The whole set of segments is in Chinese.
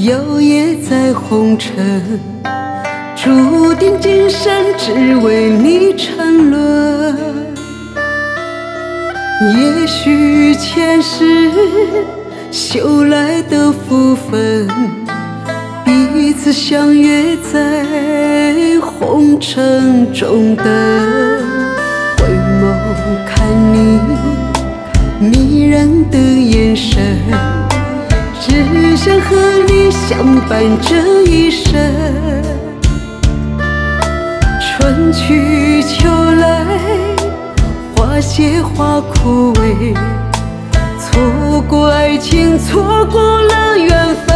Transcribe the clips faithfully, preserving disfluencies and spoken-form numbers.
摇曳在红尘，注定今生只为你沉沦。也许前世修来的福分，彼此相约在红尘中等。回眸看你迷人的眼神，只想和你相伴这一生。春去秋来，花谢花枯萎，错过爱情，错过了缘分。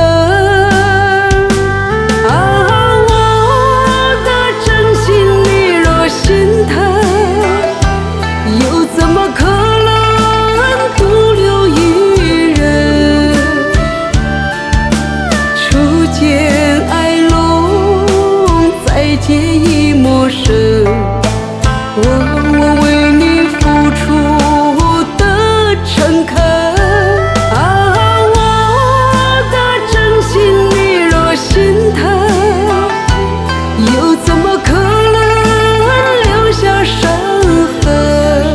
啊，我的真心你若心疼，又怎么可能独留一人？初见爱浓，再见已陌生。我我为你付出的诚恳，啊，我的真心你若心疼，又怎么可能留下伤痕？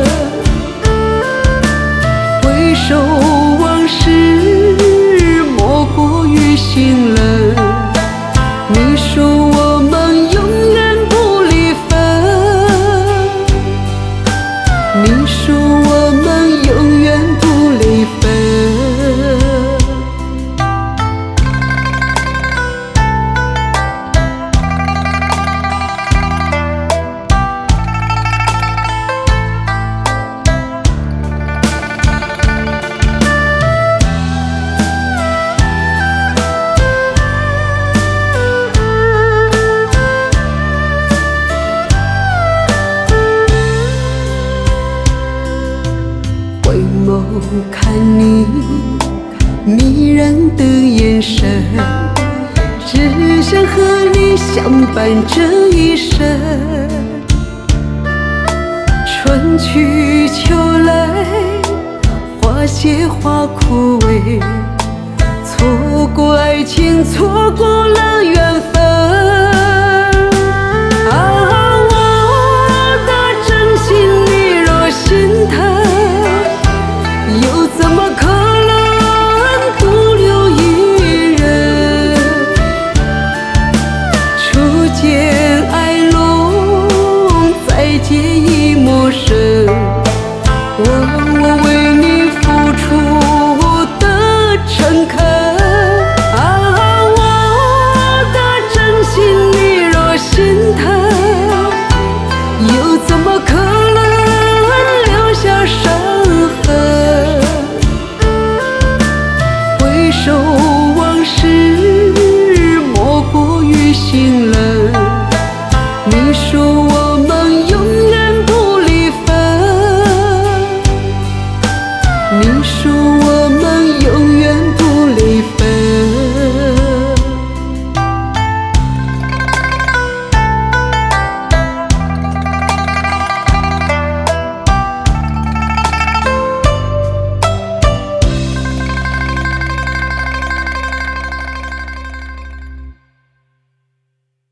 回首往事，莫过于心冷。你说我们永远不离分，你说我们永远不离分。回眸看你迷人的眼神，只想和你相伴这一生。春去秋来，花谢花枯萎，错过爱情，错过了